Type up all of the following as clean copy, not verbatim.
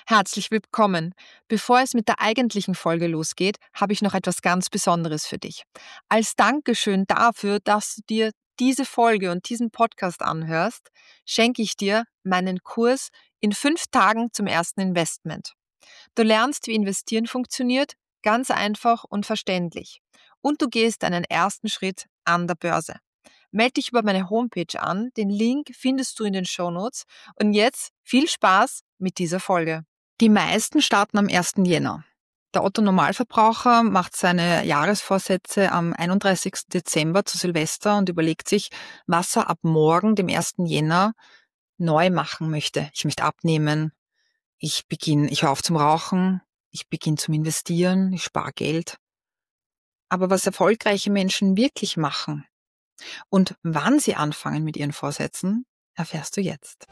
Herzlich willkommen. Bevor es mit der eigentlichen Folge losgeht, habe ich noch etwas ganz Besonderes für dich. Als Dankeschön dafür, dass du dir diese Folge und diesen Podcast anhörst, schenke ich dir meinen Kurs in 5 Tagen zum ersten Investment. Du lernst, wie Investieren funktioniert, ganz einfach und verständlich. Und du gehst einen ersten Schritt an der Börse. Melde dich über meine Homepage an, den Link findest du in den Shownotes. Und jetzt viel Spaß mit dieser Folge. Die meisten starten am 1. Jänner. Der Otto-Normalverbraucher macht seine Jahresvorsätze am 31. Dezember zu Silvester und überlegt sich, was er ab morgen, dem 1. Jänner, neu machen möchte. Ich möchte abnehmen, ich höre auf zum Rauchen, ich beginne zum Investieren, ich spare Geld. Aber was erfolgreiche Menschen wirklich machen und wann sie anfangen mit ihren Vorsätzen, erfährst du jetzt.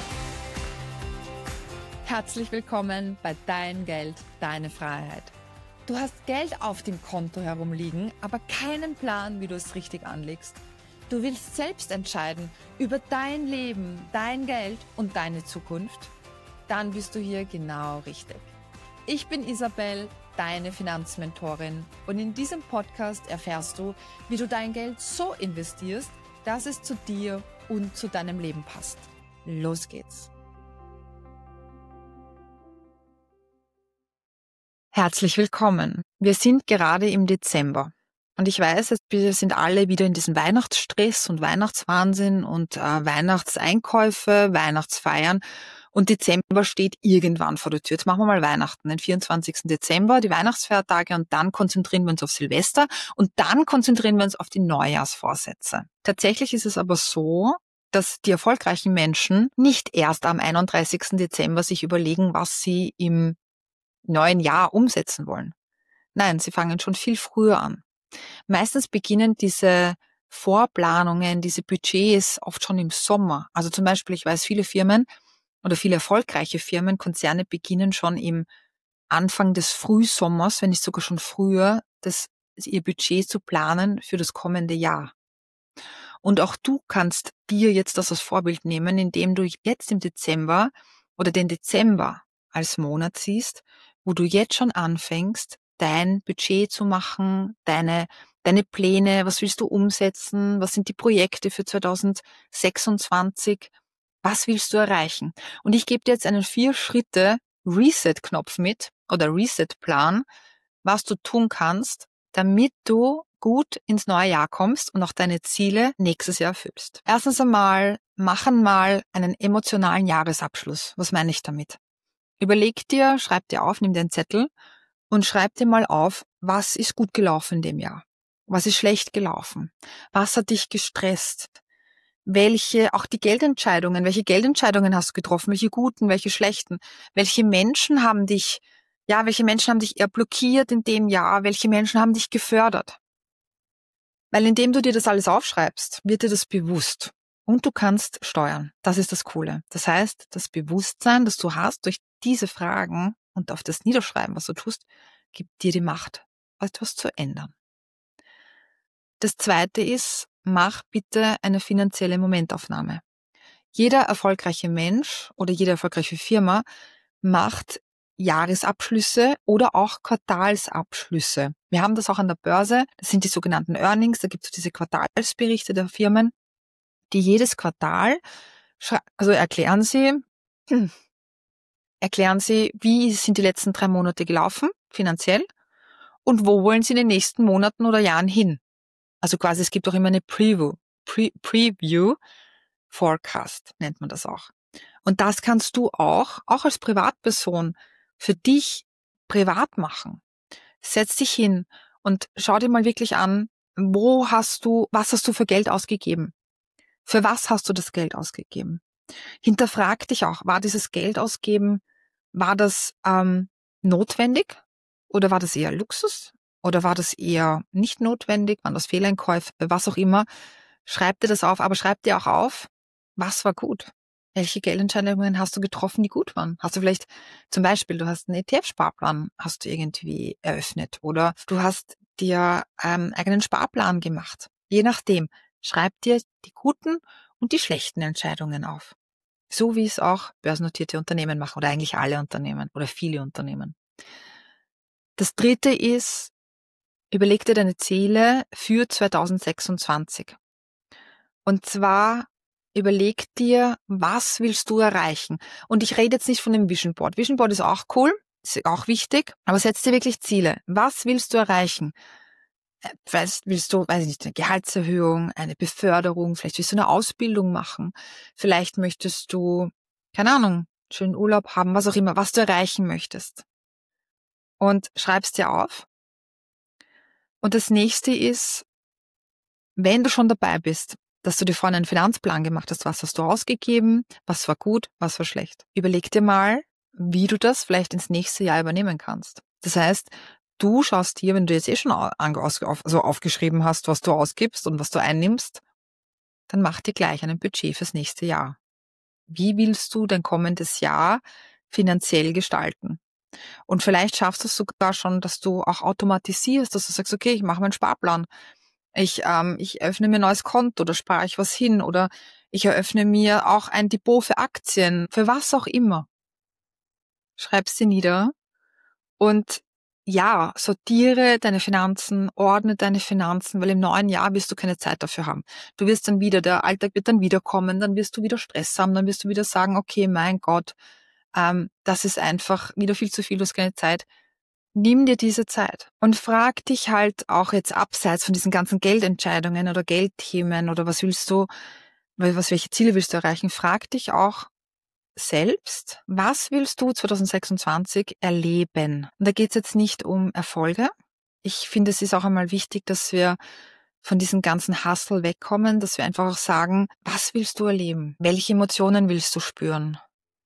Herzlich willkommen bei Dein Geld, deine Freiheit. Du hast Geld auf dem Konto herumliegen, aber keinen Plan, wie du es richtig anlegst. Du willst selbst entscheiden über dein Leben, dein Geld und deine Zukunft? Dann bist du hier genau richtig. Ich bin Isabel, deine Finanzmentorin, und in diesem Podcast erfährst du, wie du dein Geld so investierst, dass es zu dir und zu deinem Leben passt. Los geht's! Herzlich willkommen. Wir sind gerade im Dezember. Und ich weiß, wir sind alle wieder in diesem Weihnachtsstress und Weihnachtswahnsinn und Weihnachtseinkäufe, Weihnachtsfeiern. Und Dezember steht irgendwann vor der Tür. Jetzt machen wir mal Weihnachten, den 24. Dezember, die Weihnachtsfeiertage, und dann konzentrieren wir uns auf Silvester und dann konzentrieren wir uns auf die Neujahrsvorsätze. Tatsächlich ist es aber so, dass die erfolgreichen Menschen nicht erst am 31. Dezember sich überlegen, was sie im neuen Jahr umsetzen wollen. Nein, sie fangen schon viel früher an. Meistens beginnen diese Vorplanungen, diese Budgets oft schon im Sommer. Also zum Beispiel, ich weiß, viele Firmen oder viele erfolgreiche Firmen, Konzerne beginnen schon im Anfang des Frühsommers, wenn nicht sogar schon früher, ihr Budget zu planen für das kommende Jahr. Und auch du kannst dir jetzt das als Vorbild nehmen, indem du jetzt im Dezember oder den Dezember als Monat siehst, wo du jetzt schon anfängst, dein Budget zu machen, deine Pläne, was willst du umsetzen, was sind die Projekte für 2026, was willst du erreichen? Und ich gebe dir jetzt einen 4-Schritte-Reset-Knopf mit oder Reset-Plan, was du tun kannst, damit du gut ins neue Jahr kommst und auch deine Ziele nächstes Jahr erfüllst. Erstens einmal, machen mal einen emotionalen Jahresabschluss. Was meine ich damit? Überleg dir, schreib dir auf, nimm dir einen Zettel und schreib dir mal auf, was ist gut gelaufen in dem Jahr? Was ist schlecht gelaufen? Was hat dich gestresst? Auch die Geldentscheidungen, welche Geldentscheidungen hast du getroffen? Welche guten, welche schlechten? Welche Menschen haben dich eher blockiert in dem Jahr? Welche Menschen haben dich gefördert? Weil indem du dir das alles aufschreibst, wird dir das bewusst. Und du kannst steuern. Das ist das Coole. Das heißt, das Bewusstsein, das du hast durch diese Fragen und auf das Niederschreiben, was du tust, gibt dir die Macht, etwas zu ändern. Das Zweite ist, mach bitte eine finanzielle Momentaufnahme. Jeder erfolgreiche Mensch oder jede erfolgreiche Firma macht Jahresabschlüsse oder auch Quartalsabschlüsse. Wir haben das auch an der Börse. Das sind die sogenannten Earnings. Da gibt es diese Quartalsberichte der Firmen, die jedes Quartal, erklären sie, wie sind die letzten 3 Monate gelaufen, finanziell, und wo wollen sie in den nächsten Monaten oder Jahren hin. Also quasi, es gibt auch immer eine Preview, Forecast nennt man das auch. Und das kannst du auch als Privatperson für dich privat machen. Setz dich hin und schau dir mal wirklich an, was hast du für Geld ausgegeben? Für was hast du das Geld ausgegeben? Hinterfrag dich auch, war dieses Geld ausgeben, war das notwendig oder war das eher Luxus oder war das eher nicht notwendig, waren das Fehleinkäufe, was auch immer. Schreib dir das auf, aber schreib dir auch auf, was war gut. Welche Geldentscheidungen hast du getroffen, die gut waren? Hast du vielleicht zum Beispiel, du hast einen ETF-Sparplan, hast du irgendwie eröffnet oder du hast dir eigenen Sparplan gemacht. Je nachdem, schreib dir die guten und die schlechten Entscheidungen auf. So wie es auch börsennotierte Unternehmen machen oder eigentlich alle Unternehmen oder viele Unternehmen. Das dritte ist, überleg dir deine Ziele für 2026. Und zwar überleg dir, was willst du erreichen? Und ich rede jetzt nicht von dem Vision Board. Vision Board ist auch cool, ist auch wichtig, aber setz dir wirklich Ziele. Was willst du erreichen? Willst du, weiß ich nicht, eine Gehaltserhöhung, eine Beförderung, vielleicht willst du eine Ausbildung machen, vielleicht möchtest du, keine Ahnung, schönen Urlaub haben, was auch immer, was du erreichen möchtest. Und schreib's dir auf. Und das nächste ist, wenn du schon dabei bist, dass du dir vorhin einen Finanzplan gemacht hast, was hast du ausgegeben, was war gut, was war schlecht. Überleg dir mal, wie du das vielleicht ins nächste Jahr übernehmen kannst. Das heißt, du schaust dir, wenn du jetzt schon aufgeschrieben hast, was du ausgibst und was du einnimmst, dann mach dir gleich ein Budget fürs nächste Jahr. Wie willst du dein kommendes Jahr finanziell gestalten? Und vielleicht schaffst du es sogar schon, dass du auch automatisierst, dass du sagst, okay, ich mache meinen Sparplan. Ich öffne mir ein neues Konto, da spare ich was hin oder ich eröffne mir auch ein Depot für Aktien, für was auch immer. Schreib's dir nieder und ja, sortiere deine Finanzen, ordne deine Finanzen, weil im neuen Jahr wirst du keine Zeit dafür haben. Du wirst dann wieder, der Alltag wird dann wiederkommen, dann wirst du wieder Stress haben, dann wirst du wieder sagen, okay, mein Gott, das ist einfach wieder viel zu viel, du hast keine Zeit. Nimm dir diese Zeit und frag dich halt auch jetzt abseits von diesen ganzen Geldentscheidungen oder Geldthemen oder welche Ziele willst du erreichen, frag dich auch selbst, was willst du 2026 erleben? Und da geht es jetzt nicht um Erfolge. Ich finde, es ist auch einmal wichtig, dass wir von diesem ganzen Hustle wegkommen, dass wir einfach auch sagen, was willst du erleben? Welche Emotionen willst du spüren?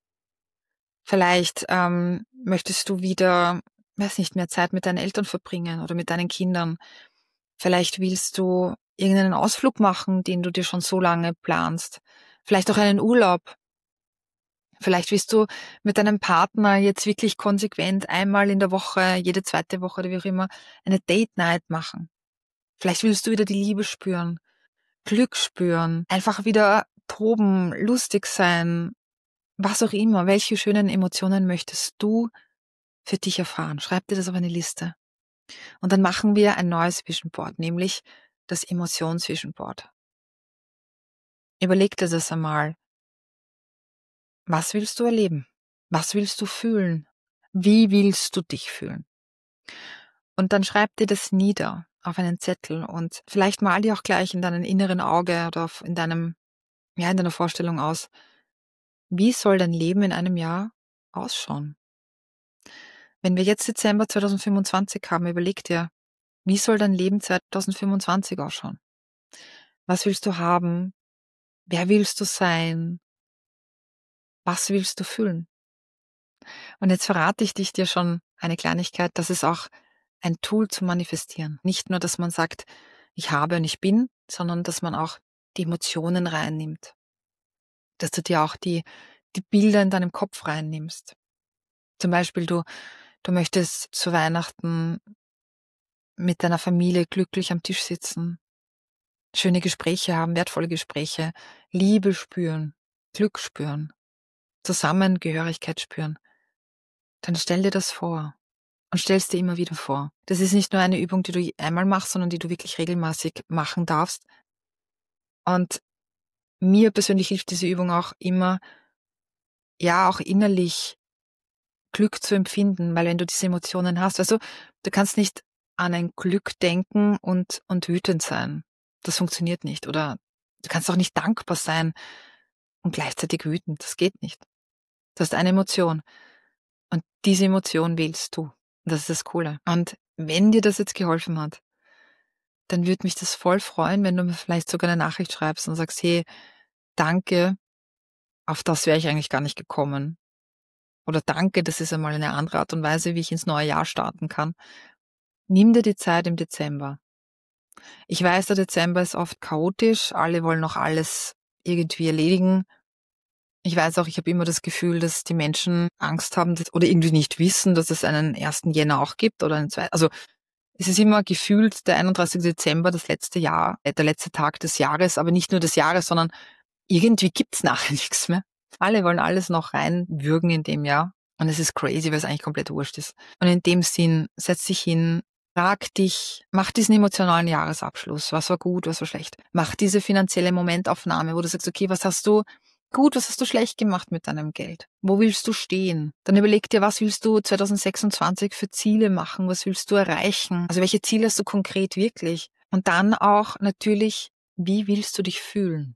Vielleicht möchtest du wieder, weiß nicht, mehr Zeit mit deinen Eltern verbringen oder mit deinen Kindern. Vielleicht willst du irgendeinen Ausflug machen, den du dir schon so lange planst. Vielleicht auch einen Urlaub. Vielleicht willst du mit deinem Partner jetzt wirklich konsequent einmal in der Woche, jede zweite Woche oder wie auch immer, eine Date Night machen. Vielleicht willst du wieder die Liebe spüren, Glück spüren, einfach wieder toben, lustig sein, was auch immer. Welche schönen Emotionen möchtest du für dich erfahren? Schreib dir das auf eine Liste. Und dann machen wir ein neues Vision Board, nämlich das Emotions-Vision Board. Überleg dir das einmal. Was willst du erleben? Was willst du fühlen? Wie willst du dich fühlen? Und dann schreib dir das nieder auf einen Zettel und vielleicht mal dir auch gleich in deinem inneren Auge oder in deiner Vorstellung aus. Wie soll dein Leben in einem Jahr ausschauen? Wenn wir jetzt Dezember 2025 haben, überleg dir, wie soll dein Leben 2025 ausschauen? Was willst du haben? Wer willst du sein? Was willst du fühlen? Und jetzt verrate ich dir schon eine Kleinigkeit, das ist auch ein Tool zum Manifestieren. Nicht nur, dass man sagt, ich habe und ich bin, sondern dass man auch die Emotionen reinnimmt. Dass du dir auch die Bilder in deinem Kopf reinnimmst. Zum Beispiel, du möchtest zu Weihnachten mit deiner Familie glücklich am Tisch sitzen, schöne Gespräche haben, wertvolle Gespräche, Liebe spüren, Glück spüren, Zusammengehörigkeit spüren. Dann stell dir das vor und stellst dir immer wieder vor. Das ist nicht nur eine Übung, die du einmal machst, sondern die du wirklich regelmäßig machen darfst. Und mir persönlich hilft diese Übung auch immer, ja, auch innerlich Glück zu empfinden, weil wenn du diese Emotionen hast, also du kannst nicht an ein Glück denken und wütend sein. Das funktioniert nicht. Oder du kannst auch nicht dankbar sein und gleichzeitig wütend. Das geht nicht. Du hast eine Emotion und diese Emotion wählst du. Und das ist das Coole. Und wenn dir das jetzt geholfen hat, dann würde mich das voll freuen, wenn du mir vielleicht sogar eine Nachricht schreibst und sagst, hey, danke, auf das wäre ich eigentlich gar nicht gekommen. Oder danke, das ist einmal eine andere Art und Weise, wie ich ins neue Jahr starten kann. Nimm dir die Zeit im Dezember. Ich weiß, der Dezember ist oft chaotisch, alle wollen noch alles irgendwie erledigen. Ich weiß auch, ich habe immer das Gefühl, dass die Menschen Angst haben oder irgendwie nicht wissen, dass es einen 1. Jänner auch gibt oder einen 2. Also es ist immer gefühlt der 31. Dezember, das letzte Jahr, der letzte Tag des Jahres, aber nicht nur des Jahres, sondern irgendwie gibt's nachher nichts mehr. Alle wollen alles noch reinwürgen in dem Jahr. Und es ist crazy, weil es eigentlich komplett wurscht ist. Und in dem Sinn, setz dich hin, frag dich, mach diesen emotionalen Jahresabschluss. Was war gut, was war schlecht? Mach diese finanzielle Momentaufnahme, wo du sagst, okay, was hast du gut, was hast du schlecht gemacht mit deinem Geld? Wo willst du stehen? Dann überleg dir, was willst du 2026 für Ziele machen? Was willst du erreichen? Also welche Ziele hast du konkret wirklich? Und dann auch natürlich, wie willst du dich fühlen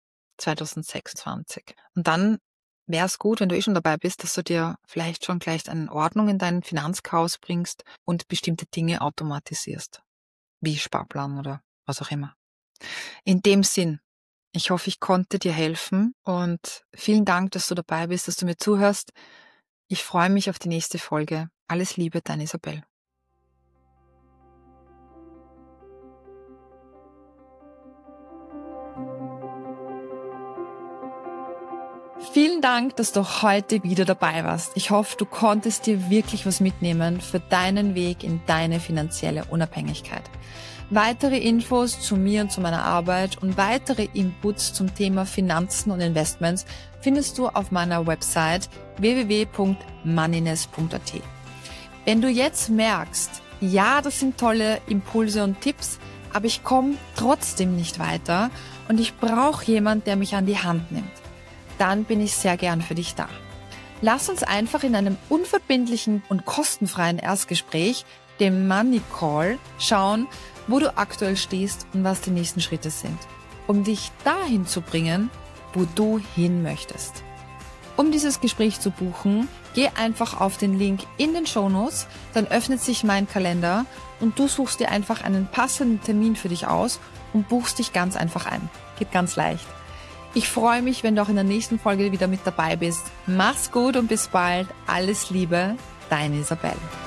2026? Und dann wäre es gut, wenn du schon dabei bist, dass du dir vielleicht schon gleich eine Ordnung in dein Finanzchaos bringst und bestimmte Dinge automatisierst. Wie Sparplan oder was auch immer. In dem Sinn, ich hoffe, ich konnte dir helfen und vielen Dank, dass du dabei bist, dass du mir zuhörst. Ich freue mich auf die nächste Folge. Alles Liebe, deine Isabel. Vielen Dank, dass du heute wieder dabei warst. Ich hoffe, du konntest dir wirklich was mitnehmen für deinen Weg in deine finanzielle Unabhängigkeit. Weitere Infos zu mir und zu meiner Arbeit und weitere Inputs zum Thema Finanzen und Investments findest du auf meiner Website www.moneyness.at. Wenn du jetzt merkst, ja, das sind tolle Impulse und Tipps, aber ich komme trotzdem nicht weiter und ich brauche jemanden, der mich an die Hand nimmt, dann bin ich sehr gern für dich da. Lass uns einfach in einem unverbindlichen und kostenfreien Erstgespräch, dem Money Call, schauen, wo du aktuell stehst und was die nächsten Schritte sind, um dich dahin zu bringen, wo du hin möchtest. Um dieses Gespräch zu buchen, geh einfach auf den Link in den Shownotes, dann öffnet sich mein Kalender und du suchst dir einfach einen passenden Termin für dich aus und buchst dich ganz einfach ein. Geht ganz leicht. Ich freue mich, wenn du auch in der nächsten Folge wieder mit dabei bist. Mach's gut und bis bald. Alles Liebe, deine Isabel.